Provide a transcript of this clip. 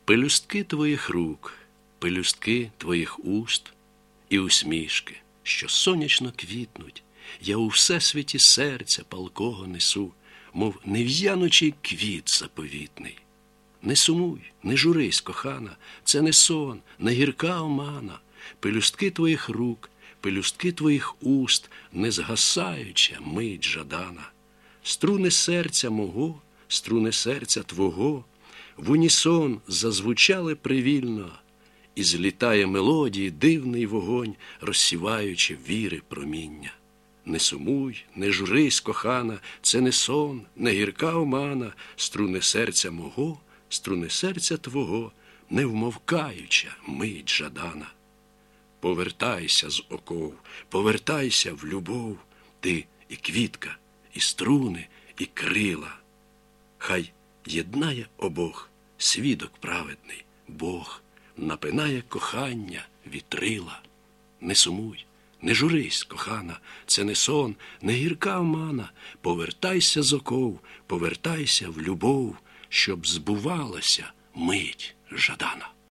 Пелюстки твоїх рук, пелюстки твоїх уст і усмішки, що сонячно квітнуть, я у всесвіті серця палкого несу, мов нев'янучий квіт заповітний. Не сумуй, не журись, кохана, це не сон, не гірка омана. Пелюстки твоїх рук, пелюстки твоїх уст, не згасаюча мить жадана. Струни серця мого, струни серця твого, в унісон зазвучали привільно, і злітає мелодії дивний вогонь, розсіваючи віри проміння. Не сумуй, не журись, кохана, це не сон, не гірка омана. Струни серця мого, струни серця твого, не вмовкаюча мить жадана. Повертайся з оков, повертайся в любов, ти і квітка, і струни, і крила. Хай єднає обох свідок праведний, Бог напинає кохання вітрила. Не сумуй, не журись, кохана, це не сон, не гірка омана. Повертайся з оков, повертайся в любов, щоб збувалася мить жадана.